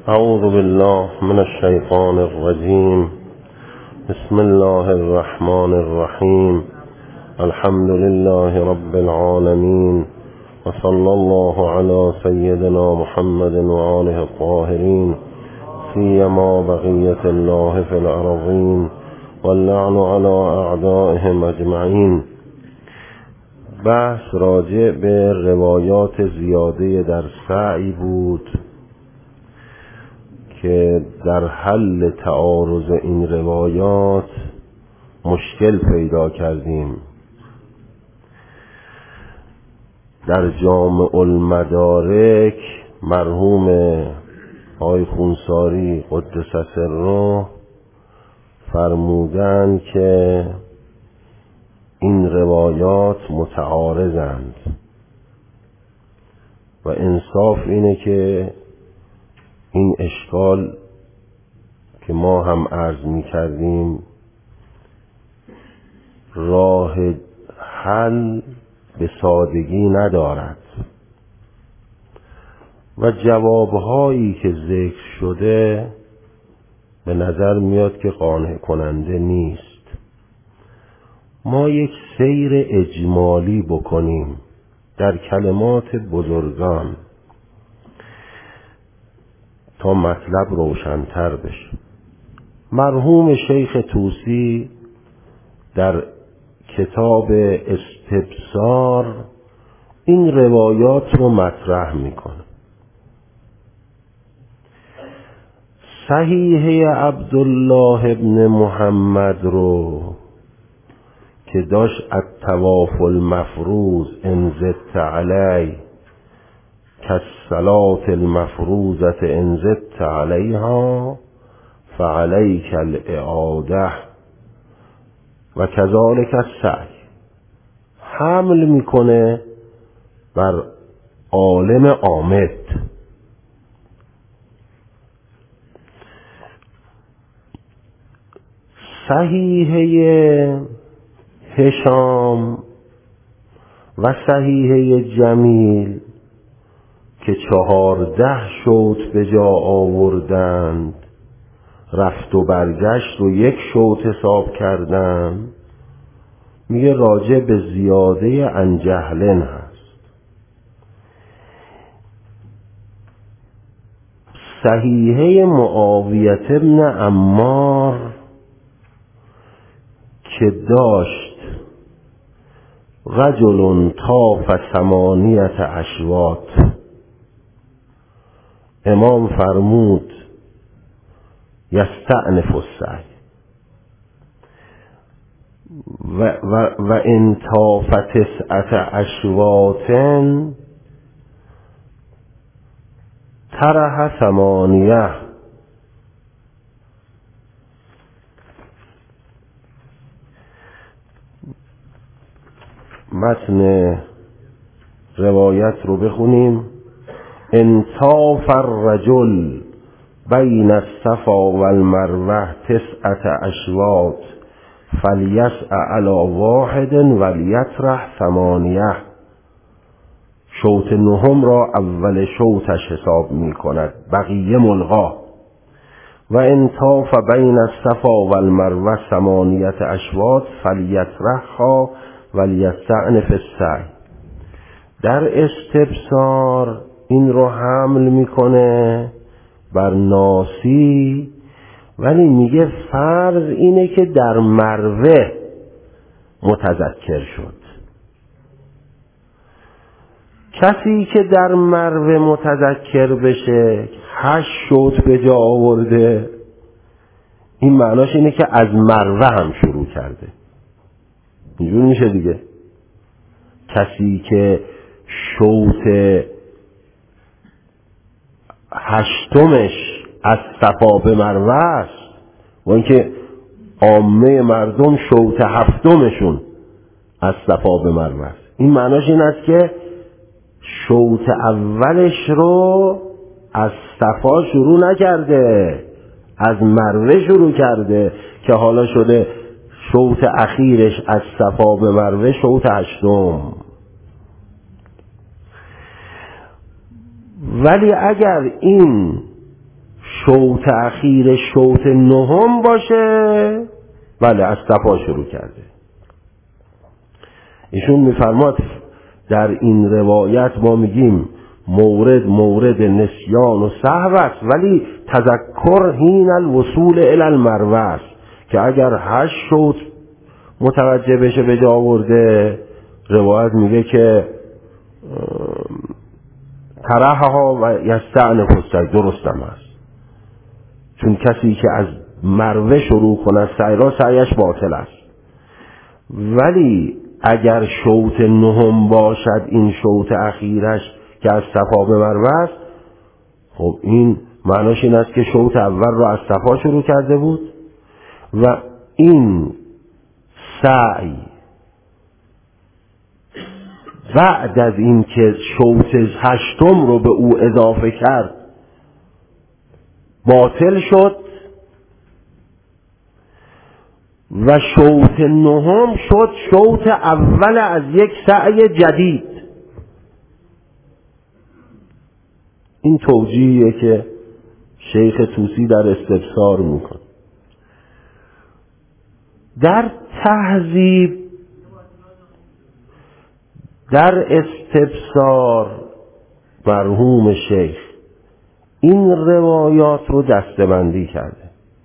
اعوذ بالله من الشیطان الرجیم. بسم الله الرحمن الرحیم. الحمد لله رب العالمین و صلی الله علی سیدنا محمد و آله الطاهرین سیما بقیة الله فی الارضین واللعن علی اعدائهم اجمعین. بحث راجع به روایات زیاده در سعی بود که در حل تعارض این روایات مشکل پیدا کردیم. در جامع المدارک مرحوم آقای خونساری قدس سره فرمودند که این روایات متعارضند و انصاف اینه که این اشکال که ما هم عرض می کردیم راه حل به سادگی ندارد و جوابهایی که ذکر شده به نظر میاد که قانع کننده نیست. ما یک سیر اجمالی بکنیم در کلمات بزرگان تا مطلب روشن‌تر بشه. مرحوم شیخ طوسی در کتاب استبصار این روایات رو مطرح میکنه. صحیحه عبدالله ابن محمد رو که داشت الطواف المفروض ان زدت علی كالصلاة المفروضة ان زدت علیها فعلیک الاعاده و کذالک السعی حمل میکنه بر عالم عامد. صحیحه هشام و صحیحه جمیل که 14 شوط به جا آوردند، رفت و برگشت رو 1 شوط حساب کردن، میگه راجع به زیاده عن جهلن هست. صحیحه معاویه ابن عمار که داشت رجل طاف 8 اشواط، امام فرمود یستأنف السعی و ان طاف 9 اشواط طرح 8. متن روایت رو بخونیم. ان طاف الرجل بین الصفا والمروه 9 اشواط فلیسع علی واحد ولیطرح 8. شوط 9 را اول شوطش حساب می کند، بقیه ملغا. و ان طاف بین الصفا والمروه 8 اشواط فلیطرحها ولیستأنف السعی. در استبصار این رو حمل میکنه بر ناسی، ولی میگه فرض اینه که در مروه متذکر شد. کسی که در مروه متذکر بشه 8 شوط به جا آورده، این معناش اینه که از مروه هم شروع کرده. اینجور میشه دیگه. کسی که شوط 8مش از صفا به مروه است و اینکه عامه مردم شوط 7مشون از صفا به مروه است، این معناش این است که شوط اولش رو از صفا شروع نکرده، از مروه شروع کرده که حالا شده شوط اخیرش از صفا به مروه شوط 8. ولی اگر این شوط اخیر شوط نهم باشه، بله از صفا شروع کرده. ایشون میفرماد در این روایت ما میگیم مورد نسیان و سهو است، ولی تذکر حین الوصول الی المروه است که اگر 8 شوط متوجه بشه به جا آورده، روایت میگه که ترحها و یستعنف السعی، درستم است. چون کسی که از مروه شروع کنه سعی را، سعیش باطل است. ولی اگر شوط نهم باشد، این شوط اخیرش که از صفا به مروه است، خب این معناش این است که شوط اول را از صفا شروع کرده بود و این سعی بعد از این که شوط 8 رو به او اضافه کرد باطل شد و شوط 9 شد شوط اول از یک سعی جدید. این توجیهیه که شیخ طوسی در استبصار میکنه. در تهذیب، در استبصار، مرحوم شیخ این روایات رو دسته‌بندی کرده.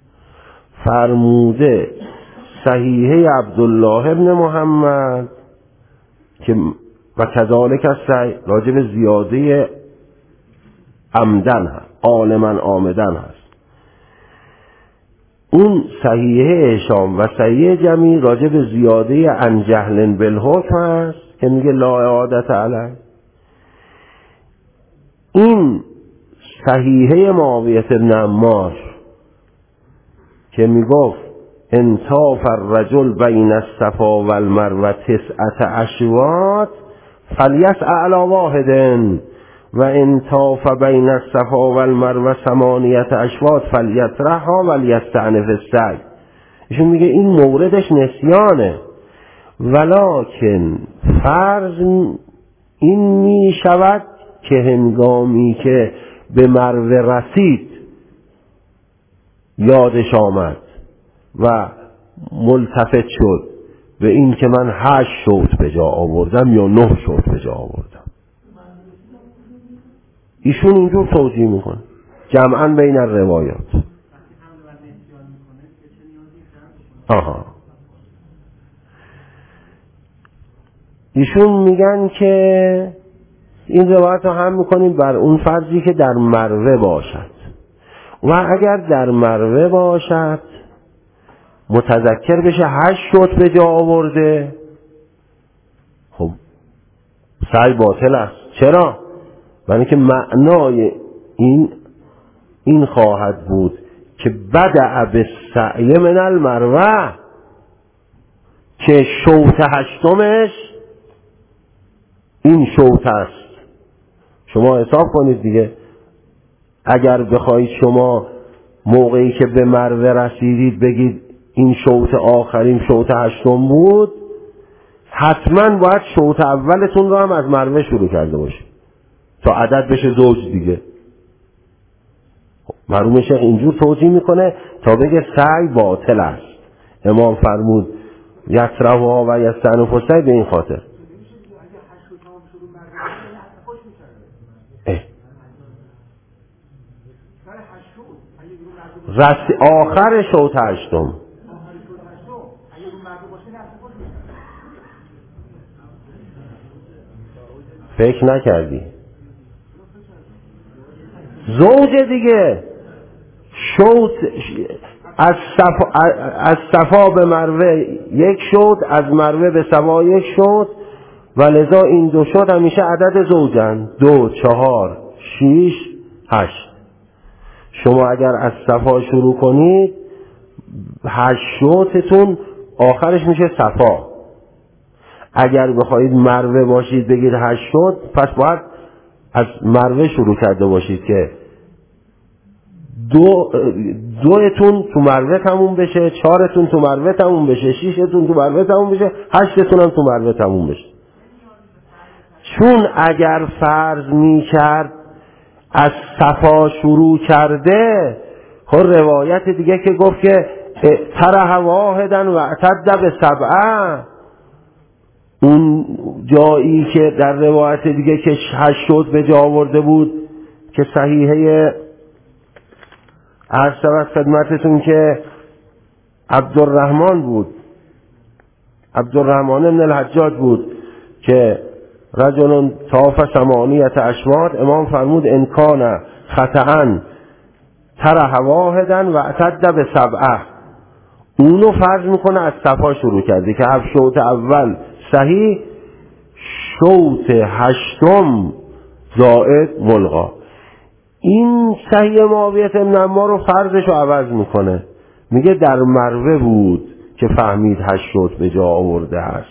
فرموده صحیحه عبدالله ابن محمد که و کذالک الصحیح راجع به زیاده عمدن هست، عالماً آمدن هست. اون صحیحه هشام و صحیحه جمی راجع به زیاده عن جهل بالحکم هست که میگه لا اعادة علیه. این صحیحه معاویه بن عمار که میگفت انطاف الرجل بین الصفا و المروه 9 اشواط فلیسع علی واحد و انطاف بین الصفا و المروه 8 اشواط فلیطرحها ولیستعنف السعی. ایشون میگه این موردش نسیانه، ولکن فرض این می شود که هنگامی که به مروه رسید یادش آمد و ملتفت شد به این که من 8 شوط به جا آوردم یا 9 شوط به جا آوردم. ایشون اینجور توجیه میکنه جمعاً بین الروایات. ایشون میگن که این روایت رو هم میکنیم بر اون فرضی که در مروه باشد و اگر در مروه باشد متذکر بشه 8 شوط به جا آورده، خب سعی باطل است. چرا؟ برای اینکه معنای این خواهد بود که بدأ بالسعی من المروه، که شوط 8 این شوط است. شما حساب کنید دیگه، اگر بخواید شما موقعی که به مروه رسیدید بگید این شوط آخرین شوط 8 بود، حتما باید شوط اولتون رو هم از مروه شروع کرده باشید تا عدد بشه زوج دیگه. مرحوم شیخ اینجور توضیح میکنه تا بگه سعی باطل است. امام فرمود یطرحها و یستعنف السعی به این خاطر. آخر شوط 8 فکر نکردی زوج دیگه. شوط از صفا به مروه 1 شوط، از مروه به صفا 1 شوط و لذا این 2 شوط همیشه عدد زوجن، 2 4 6 8. شما اگر از صفا شروع کنید 8 شوطتون آخرش میشه صفا. اگر بخواید مروه باشید بگید 8 شوط، پس باید از مروه شروع کرده باشید که 2تون تو مروه تموم بشه، 4تون تو مروه تموم بشه، 6تون تو مروه تموم بشه، 8تون هم تو مروه تموم بشه. چون اگر فرض می کرد از صفا شروع کرده. خب روایت دیگه که گفت که ترح واحدن و اعتد به سبعه، اون جایی که در روایت دیگه که 8 شد به جا آورده بود که صحیحه عرض شود خدمتتون که عبدالرحمن بود، عبدالرحمن بن الحجاج بود که رجل طاف 8 اشواط، امام فرمود ان کان خطأ ترح واحدا و اعتد به سبعه. اونو فرض میکنه از صفا شروع کرده که 7 شوط اول صحیح، شوط 8م زائد ملغا. این صحیح معاویه بن عمار رو فرضش رو عوض میکنه، میگه در مروه بود که فهمید 8 شوط به جا آورده است.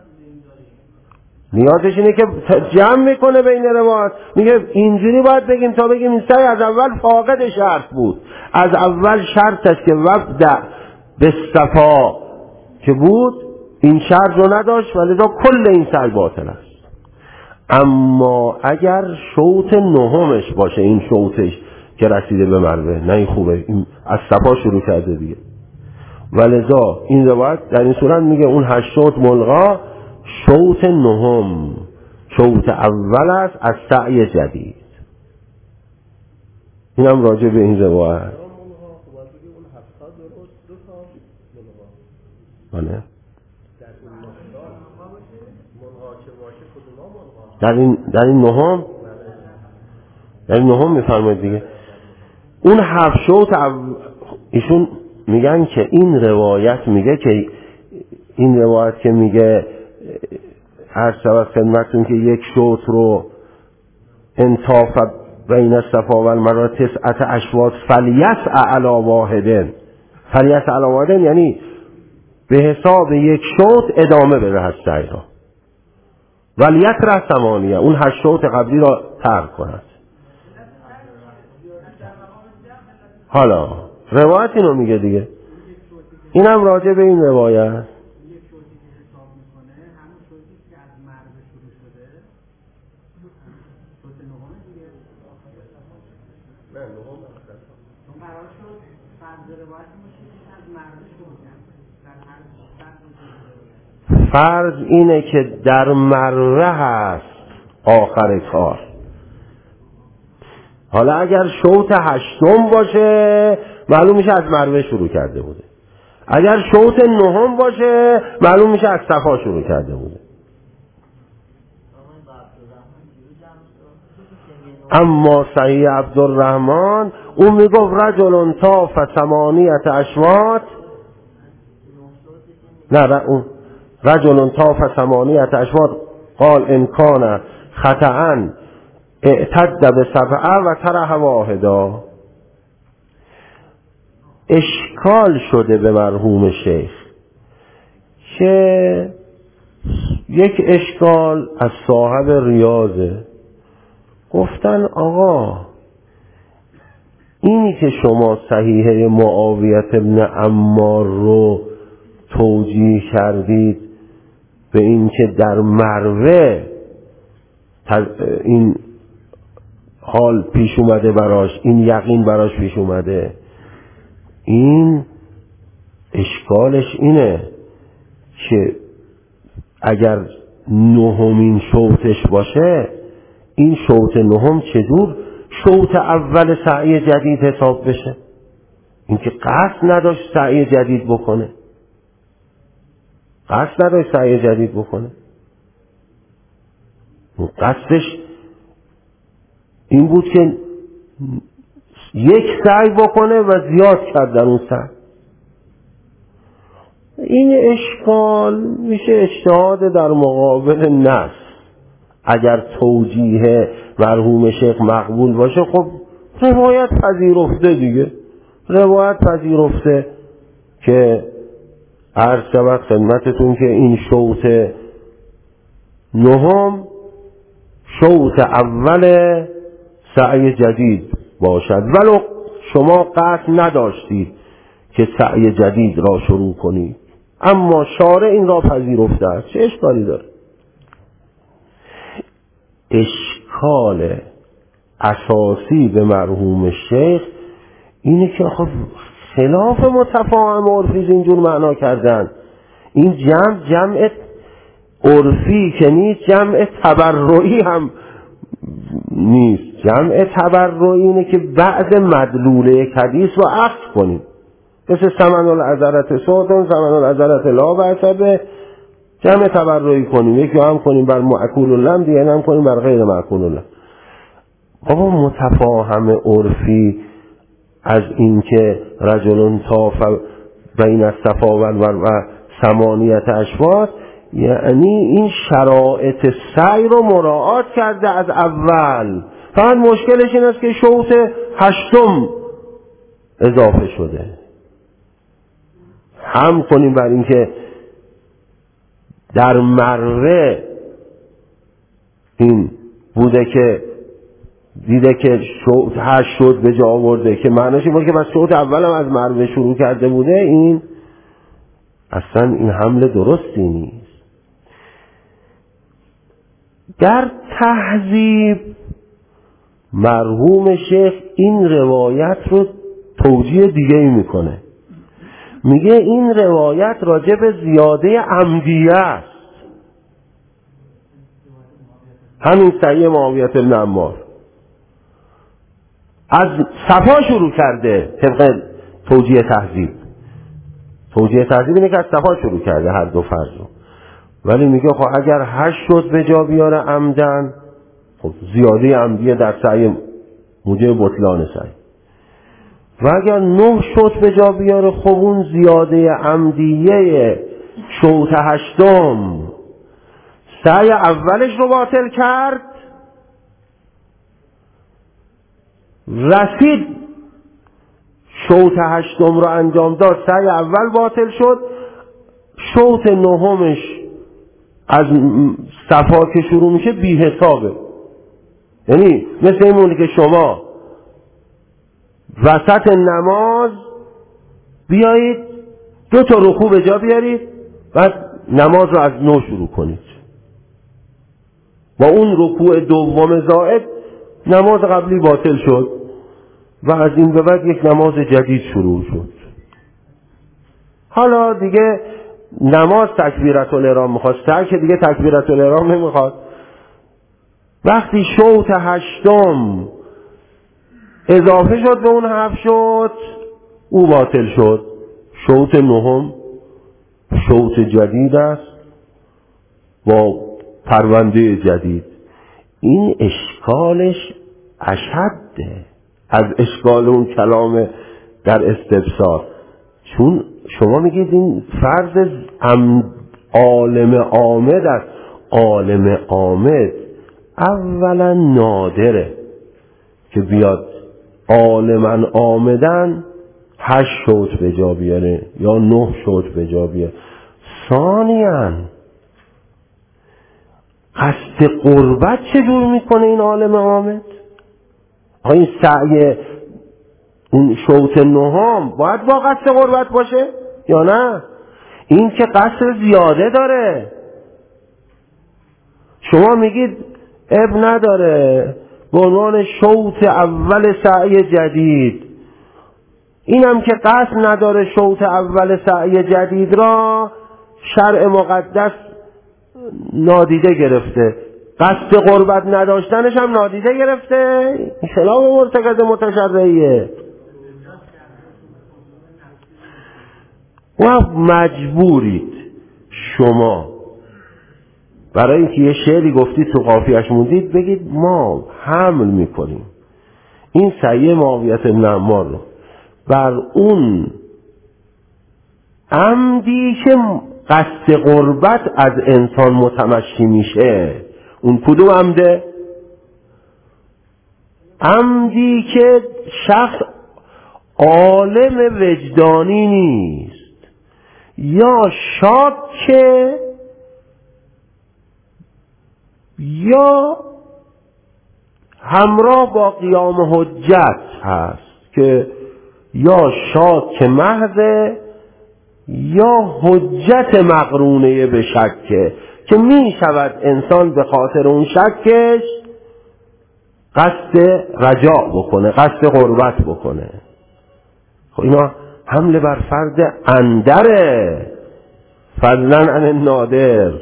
نیازش اینه که جمع میکنه بین روایات، میگه اینجوری باید بگیم تا بگیم این صحیح از اول فاقد شرط بود، از اول شرطش که وبدأ بالصفا که بود این شرط رو نداشت، ولذا کل این سعی باطل است. اما اگر شوط 9مش باشه، این شوطش که رسیده به مروه، نه این خوبه، این از صفا شروع کرده دیگه، ولذا این روایت در این صورت میگه اون 8 شوط ملغا، شوط 9م شوط اول است از سعی جدید. اینم راجع به این روایت. بله در این نهم میفرماید دیگه اون 7 شوط ایشون میگن که این روایت میگه که این روایت که میگه هر شود خدمتون که 1 شوط رو انطاف بین الصفا و المروه 9 اشواط فلیسع علی واحدن، فلیسع علی واحدن یعنی به حساب 1 شوط ادامه بده از سعی را، ولیترک 8، اون 8 شوط قبلی را ترک کند. حالا روایت اینو میگه دیگه، اینم راجع به این روایت. فرض اینه که در مروه هست آخر کار. حالا اگر شوط 8م باشه معلوم میشه از مروه شروع کرده بوده، اگر شوط 9م باشه معلوم میشه از صفا شروع کرده بوده. اما صحیح عبدالرحمن اون میگفت رجل طاف 8 اشواط، نه اون رجل طاف 8 اشواط قال ان کان خطأ اعتد به 7 و ترح واحدا. اشکال شده به مرحوم شیخ که یک اشکال از صاحب ریاضه، گفتن آقا اینی که شما صحیحه معاویه بن عمار رو توجیه کردید به این که در مروه این حال پیش اومده براش، این یقین براش پیش اومده، این اشکالش اینه که اگر 9مین شوطش باشه این شوط 9م چجور شوط اول سعی جدید حساب بشه؟ این که قصد نداشت سعی جدید بکنه، قصد نداشت سعی جدید بکنه، قصدش این بود که 1 سعی بکنه و زیاد کرد در اون سعی. این اشکال میشه اجتهاد در مقابل نص. اگر توجیه مرحوم شیخ مقبول باشه خب روایت پذیرفته دیگه، روایت پذیرفته که عرض شود خدمتتون که این شوط 9م شوط اول سعی جدید باشد، ولو شما قصد نداشتید که سعی جدید را شروع کنید، اما شارع این را پذیرفته است. چه اشکالی داره؟ اشکال اساسی به مرحوم شیخ اینه که خب خلاف متفاهم عرفی اینجور معنا کردن. این جمع عرفی که نیست، جمع تبرعی هم نیست. جمع تبرعی اینه که بعد مدلوله یک حدیث رو عقد کنیم، مثل ثمن العذرت صوتون ثمن العذرت لا بعتبه، جمع تبرعی کنیم، یکی هم کنیم بر معکول اللم، دیگه هم کنیم بر غیر معکول اللم. بابا متفاهم عرفی از این که رجلون طاف بین الصفا و ثمانیت اشواط، یعنی این شرایط سعی رو مراعات کرده از اول، فقط مشکلش این است که شوط 8 اضافه شده. هم کنیم بر این که در مروه این بوده که دیده که شوط 8 شد به جا آورده، که معنیش این بود که بس شوط اول هم از مروه شروع کرده بوده. این اصلا این حمله درستی نیست. در تهذیب مرحوم شیخ این روایت رو توجیه دیگه ای میکنه، میگه این روایت راجع به زیاده عمدیه است. همین صحیح معاویه بن عمار از صفا شروع کرده طبق توجیه تهذیب. توجیه تهذیب اینه که از صفا شروع کرده هر دو فرض رو، ولی میگه خب اگر 8 شد به جا بیاره عمدن، خب زیاده عمدیه در سعی موجب بطلان سعی، و اگر 9 شد به جا بیاره، خب اون زیاده عمدیه شوط 8 سعی اولش رو باطل کرد، رسید شوط 8 رو انجام داد، سعی اول باطل شد، شوط 9 از صفا که شروع میشه بی حسابه. یعنی مثل این مونه که شما وسط نماز بیایید 2 تا رکوع به جا بیارید، بعد نماز رو از نو شروع کنید، با اون رکوع دوم زائد نماز قبلی باطل شد و از این به بعد یک نماز جدید شروع شد. حالا دیگه نماز تکبیرت الاحرام میخواد، که دیگه تکبیرت الاحرام نمیخواد. وقتی شوط 8 اضافه شد به اون 7 شد، او باطل شد. شوط 9 شوط جدید است با پرونده جدید. این اشکالش اشده از اشکال اون کلام در استبصار، چون شما میگید این فرض عالم عامد است. عالم عامد اولا نادره که بیاد عالما عامدن 8 شوط به جا بیاره یا 9 شوط به جا بیاره. ثانیاً قصد قربت چجور میکنه این عالم عامد؟ این سعی اون شوط 9 باید با قصد قربت باشه یا نه؟ این که قصد زیاده داره. شما میگید اب نداره به عنوان شوط اول سعی جدید، اینم که قصد نداره شوط اول سعی جدید را شرع مقدس نادیده گرفته، قصد قربت نداشتنش هم نادیده گرفته. خلاف مرتکز متشرعیه و مجبورید شما برای اینکه یه شعری گفتید تو قافیه‌اش موندید بگید ما حمل میکنیم این صحیح معاویه بن عمار رو بر اون عمدی که قصد قربت از انسان متمشی میشه. اون کدوم عمده؟ عمدی که شخص عالم وجدانی نیست یا شاکه یا همراه با قیام حجت هست، که یا شاک محض یا حجت مقرونه به شکه، که می شود انسان به خاطر اون شکش قصد رجاع بکنه، قصد قربت بکنه. خب اینا حمله بر فرد اندره، فضلا عن النادر.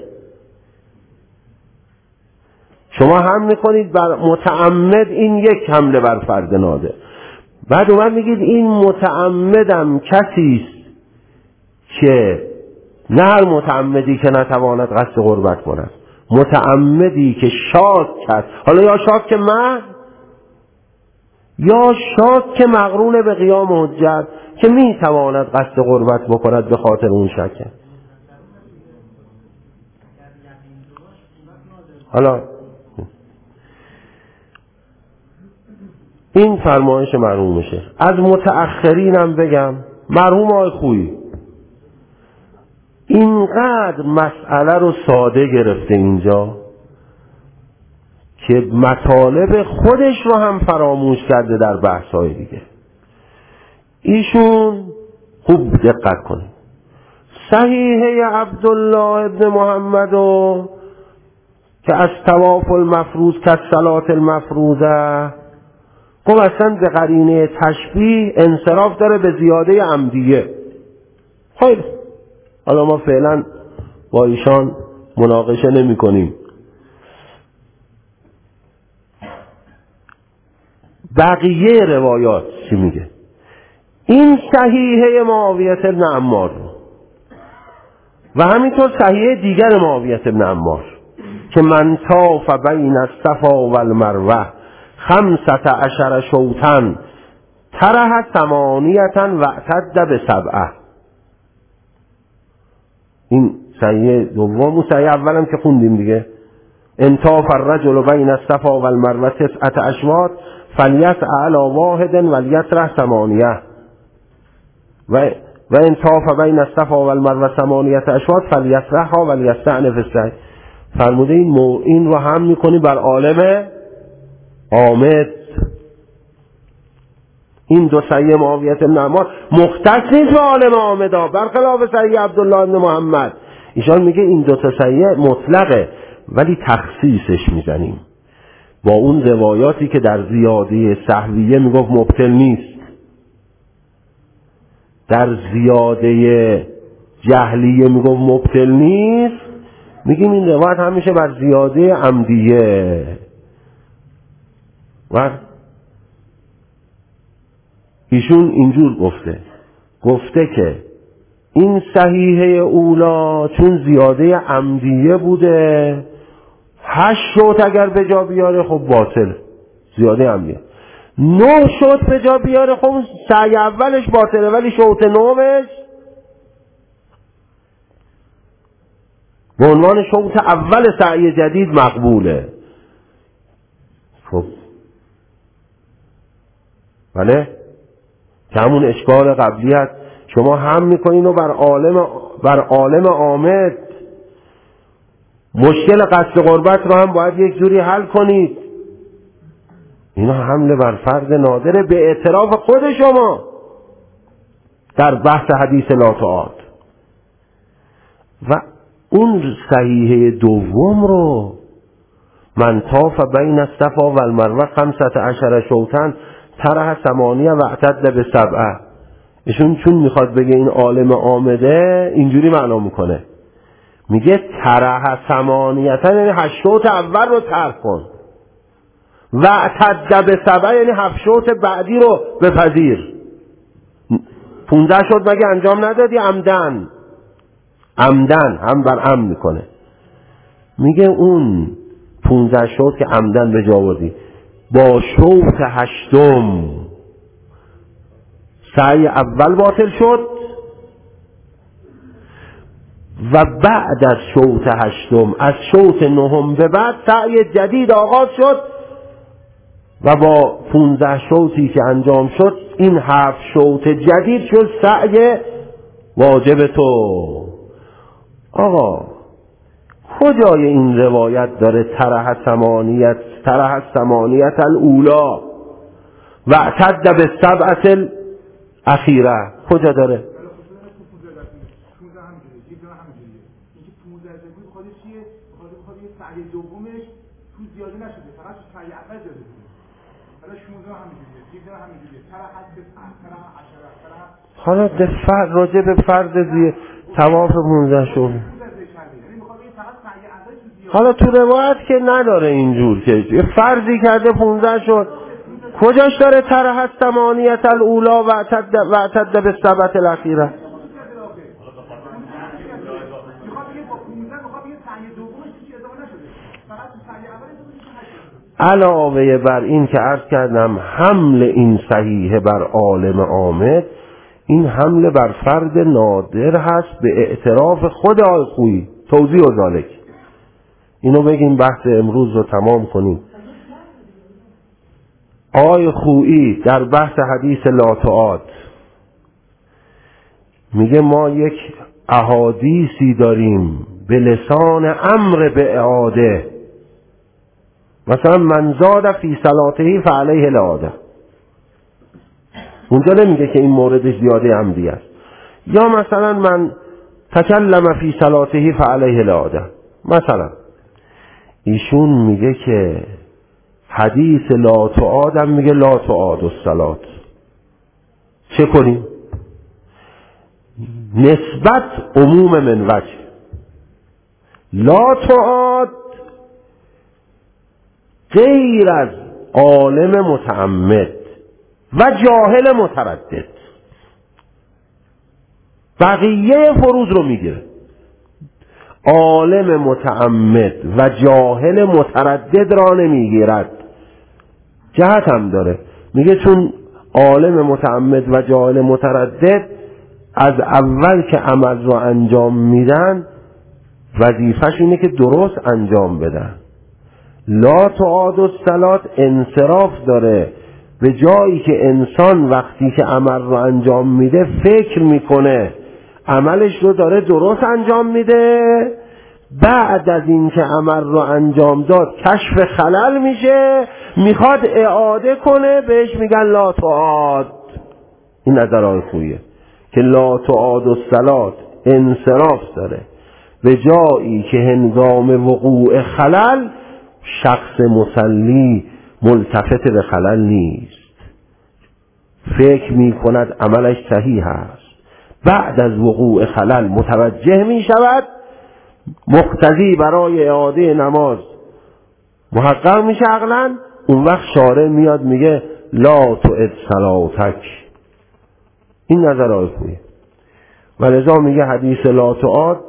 شما هم میکنید بر متعمد، این یک حمله بر فرد نادر. بعد اومد میگید این متعمدم کسی است که نه هر متعمدی که نتواند قصد قربت کند، متعمدی که شاک کرد، حالا یا شاک محض یا شاک مقرون به قیام حجت که میتواند قصد قربت بکند به خاطر اون شکه. حالا این فرمایش مرحوم میشه. از متأخرینم بگم، مرحوم آقای خویی اینقدر مسئله رو ساده گرفته اینجا که مطالب خودش رو هم فراموش کرده در بحث‌های دیگه. ایشون خوب دقت کنید، صحیحه عبدالله ابن محمد رو که از طواف المفروض که از صلات المفروضه، خب اصلا به قرینه تشبیه انصراف داره به زیاده عمدیه. خیلی حالا ما فعلا با ایشان مناقشه نمی کنیم. بقیه روایات چی میگه؟ این صحیحه معاویه بن عمار و همینطور صحیحه دیگر معاویه بن عمار که من طاف بین الصفا و المروه 15 شوطا طرح 8 و اعتد به 7. این صحیحه دوم و صحیحه اولم که خوندیم دیگه. انطاف الرجل بین الصفا و المروه 9 اشواط فلیسع علی واحد ولیطرح 8 و انطاف بین الصفا و المروه 8 اشواط فلیسرحها ولیستعنف السعی. فرموده این رو هم میکنی بر عالم عامد. این دو صحیح معاویه بن عمار مختص نیست به عالم عامدا، برخلاف صحیح عبدالله بن محمد. ایشان میگه این دو تا صحیح مطلقه ولی تخصیصش میزنیم با اون روایاتی که در زیاده سهویه میگفت مبطل نیست، در زیاده جهلیه میگفت مبطل نیست، میگیم این روایت همیشه بر زیاده عمدیه. و ایشون اینجور گفته که این صحیحه اولا چون زیاده عمدیه بوده 8 شوط اگر به جا بیاره خب باطل، زیاده عمدیه. 9 شوط به جا بیاره خب سعی اولش باطله ولی شوط 9مش به عنوان شوط اول سعی جدید مقبوله. خب بله که همون اشکال قبلی هست، شما هم میکنین و بر عالم عامد مشکل قصد قربت رو هم باید یک جوری حل کنید. اینا حمله بر فرد نادره به اعتراف خود شما در بحث حدیث لا تعاد. و اون صحیحه دوم رو من طاف بین الصفا و المروه 15 شوطا طرح 8 و اعتد به 7. ایشون چون میخواد بگه این عالم آمده اینجوری معنا میکنه، میگه طرح 8 یعنی 8 شوط اول رو طرح کن و اعتد به 7 یعنی 7 شوط بعدی رو بپذیر. 15 شوط مگه انجام ندادی؟ عمدن هم بر عمد میکنه. میگه اون 15 شوط که عمدن به جا آوردی با شوط 8 سعی اول باطل شد و بعد از شوط 8 از شوط 9 به بعد سعی جدید آغاز شد و با 15 شوطی که انجام شد این 7 شوط جدید شد سعی واجب تو. آقا کجای این روایت داره طرح 8 الاولا و اعتد به 7 الاخیره کجا داره؟ سعی دومش تو زیاده نشده، فقط تو سعی اول زیاده شده. حالا راجع به فرد طواف 15 شد. حالا تو روایت که نداره اینجور که فرضی کرده 15 شد. کجاش داره ترحت ثمانیت الاولا و اعتد به سبت الاخیره؟ علاوه بر این که عرض کردم حمل این صحیحه بر عالم عامد، این حمله بر فرد نادر هست به اعتراف خود آقای خویی. توضیح و ذالک اینو بگیم بحث امروز رو تمام کنیم. آقای خویی در بحث حدیث لا تعاد میگه ما یک احادیثی داریم به لسان امر به اعاده، مثلا من زاد فی صلاته فعلیه الاعاده. اونجا نمیگه که این موردش زیاده عمدی است. یا مثلا من تکلم فی صلاته فعلیه الاعاده. مثلا ایشون میگه که حدیث لا تعاد میگه لا تعاد الصلات. چه کنیم؟ نسبت عموم من وجه. لا تعاد غیر از عالم متعمد و جاهل متردد، بقیه فروض رو میگیره. عالم متعمد و جاهل متردد را نمیگیرد. جهت هم داره، میگه چون عالم متعمد و جاهل متردد از اول که عمل رو انجام میدن وظیفش اینه که درست انجام بدن. لا تعاد الصلات انصراف داره به جایی که انسان وقتی که عمل رو انجام میده فکر میکنه عملش رو داره درست انجام میده، بعد از این که عمل رو انجام داد کشف خلل میشه، میخواد اعاده کنه، بهش میگن لا تعاد. این نظر خویه که لا تعاد الصلات انصراف داره به جایی که هنگام وقوع خلل شخص مصلی ملتفت به خلل نیست، فکر می کند عملش صحیح است، بعد از وقوع خلل متوجه می شود، مقتضی برای اعاده نماز محقق میشه عقلاً. اون وقت شارع میاد میگه لا تعد صلاتک. این نظر آیه و لذا میگه حدیث لا تعاد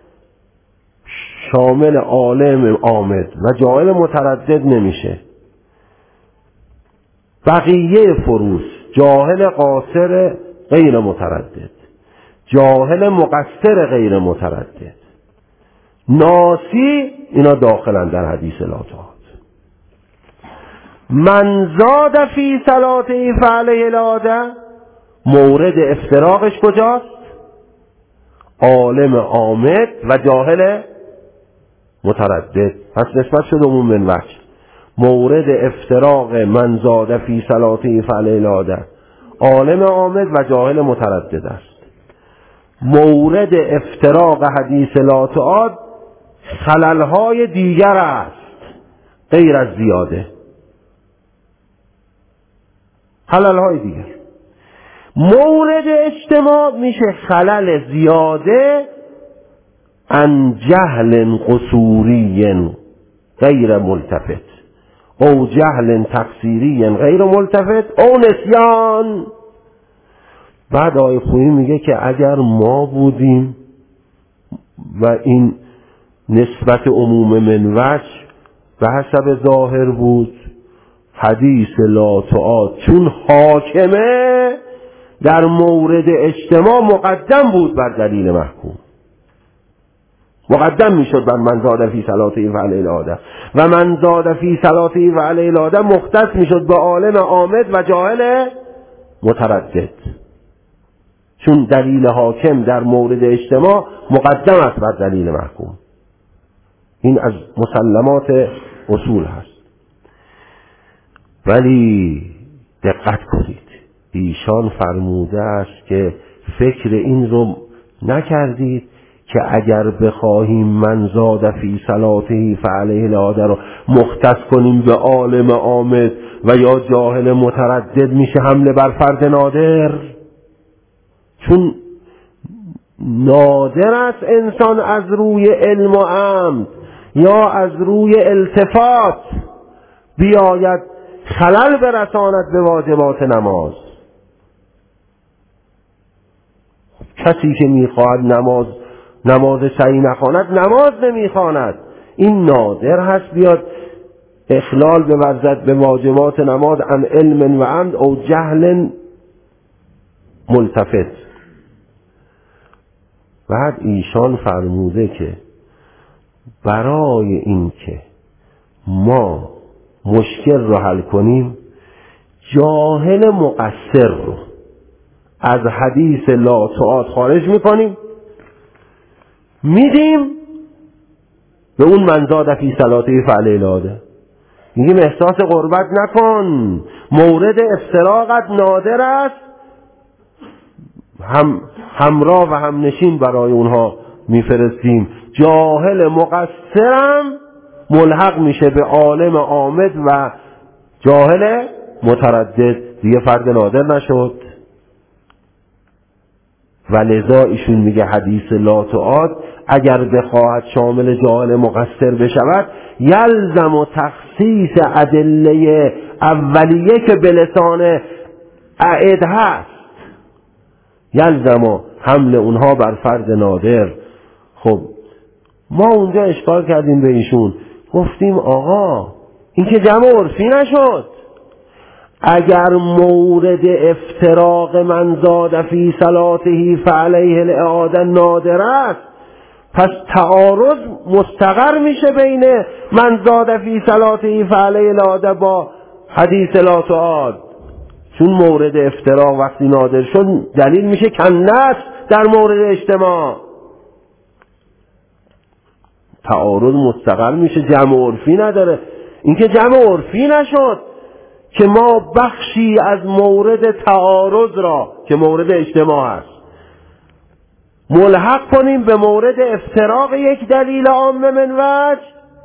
شامل عالم عامد و جاهل متردد نمیشه. بقیه فروض، جاهل قاصر غیر متردد، جاهل مقصر غیر متردد، ناسی، اینا داخلن در حدیث لا تعاد. من زاد فی صلاته فعلیه الاعاده، مورد افتراقش کجاست؟ عالم عامد و جاهل متردد. پس نسبت شد عموم من وجه. مورد افتراق من زاد فی صلاته فعلیه الاعاده عالم عامد و جاهل متردد است. مورد افتراق حدیث لا تعاد خللهای دیگر است غیر از زیاده. خللهای دیگر. مورد اجتماع میشه خلل زیاده عن جهل قصوری غیر ملتفت او جهل تقصیری غیر ملتفت او نسیان. بعد آقای خویی میگه که اگر ما بودیم و این نسبت عموم من وجه به حسب ظاهر بود، حدیث لا تعاد چون حاکمه در مورد اجتماع مقدم بود بر دلیل محکوم، مقدم میشد بر من زاد فی صلاته و علیه الاعاده، و من زاد فی صلاته و علیه الاعاده مختص میشد به عالم عامد و جاهل متردد، چون دلیل حاکم در مورد اجتماع مقدم است بر دلیل محکوم. این از مسلمات اصول هست. ولی دقت کنید، ایشان فرموده است که فکر این رو نکردید که اگر بخواهیم من زاد فی صلاته فعلیه العاده رو مختص کنیم به عالم عامد و یا جاهل متردد، میشه حمله بر فرد نادر. چون نادر است انسان از روی علم و عمد یا از روی التفات بیاید خلل برساند به واجبات نماز. کسی که میخواهد نماز صحیح نخواند نماز نمیخواند. این نادر هست بیاد اخلال بورزد به واجبات نماز عن علم و عمد او جهل ملتفت. بعد ایشان فرموده که برای این که ما مشکل رو حل کنیم، جاهل مقصر رو از حدیث لا تعاد خارج میکنیم، میدیم به اون من زاد فی صلاته فعلیه العاده. میگیم احساس غربت نکن، مورد افتراقت نادر است، همراه و همنشین برای اونها میفرستیم. جاهل مقصرم ملحق میشه به عالم عامد و جاهل متردد، دیگه فرد نادر نشد. و لذا ایشون میگه حدیث لا تعاد اگر بخواهد شامل جاهل مقصر بشود، یلزم و تخصیص ادله اولیه که به لسان اعد هست، یلزم و حمل اونها بر فرد نادر. خب ما اونجا اشکال کردیم به ایشون، گفتیم آقا این که جمع عرفی نشد. اگر مورد افتراق من زاد فی صلاته فعلیه الاعاده نادر است، پس تعارض مستقر میشه بین من زاد فی صلاته فعلیه الاعاده با حدیث لا تعاد. چون مورد افتراق وقتی نادر شد دلیل میشه کنت در مورد اجتماع، تعارض مستقر میشه، جمع عرفی نداره. اینکه جمع عرفی نشد که ما بخشی از مورد تعارض را که مورد اجتماع است ملحق کنیم به مورد افتراق یک دلیل عام من وجه،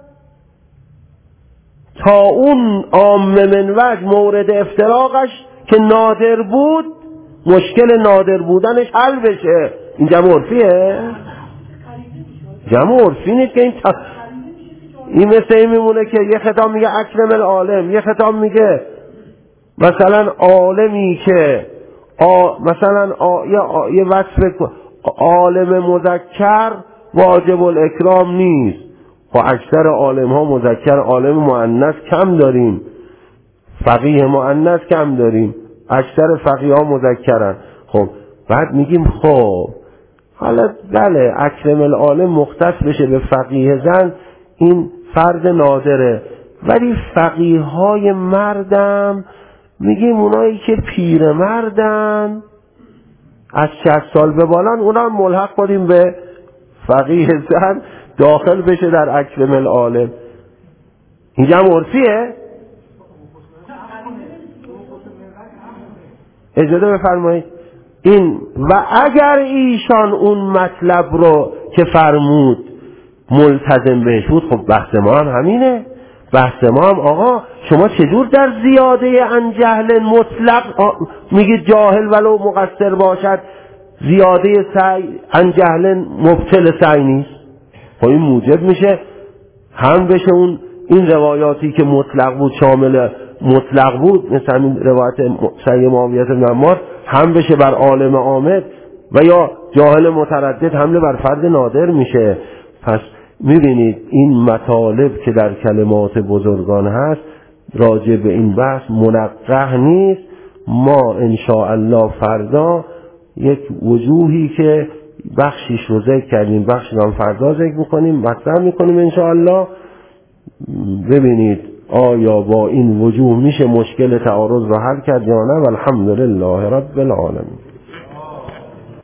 تا اون عام من وجه مورد افتراقش که نادر بود مشکل نادر بودنش حل بشه. این جمع عرفیه؟ جمع عرفی نیست که این مثل این میمونه که یه خطاب میگه اکرم العالم، یه خطاب میگه مثلا عالمی که مثلا یه وصف عالم مذکر واجب الاکرام نیست. خب اکثر عالم ها مذکر، عالم مؤنث کم داریم، فقیه مؤنث کم داریم، اکثر فقیه ها مذکرن. خب بعد میگیم خب حالا بله اکرم العالم مختص بشه به فقیه زن، این فرد نادره، ولی فقیه های مردم میگیم اونایی که پیر مردن از 60 سال به بالان اونا ملحق کنیم به فقیه زن داخل بشه در اکرم العالم. اینجا هم عرفیه؟ اجازه بفرمایید. این و اگر ایشان اون مطلب رو که فرمود ملتزم بهش بود، خب بحث ما هم همینه. بحث ما هم آقا شما چجور در زیاده عن جهل مطلق میگید جاهل ولو مقصر باشد زیاده سعی عن جهل مبطل سعی نیست؟ خب این موجب میشه هم بشه اون این روایاتی که مطلق بود شامل مطلق بود، مثل همین روایت صحیح معاویه بن عمار، هم بشه بر عالم عامد و یا جاهل متردد حمله بر فرد نادر میشه. پس میبینید این مطالب که در کلمات بزرگان هست راجع به این بحث منقح نیست. ما انشاءالله فردا یک وجوهی که بخشیش رو ذکر کردیم بخشی هم فردا ذکر میکنیم مطرح میکنیم انشاءالله. ببینید آیا با این وجوه میشه مشکل تعارض رو حل کرد یا نه. والحمدلله رب العالمین.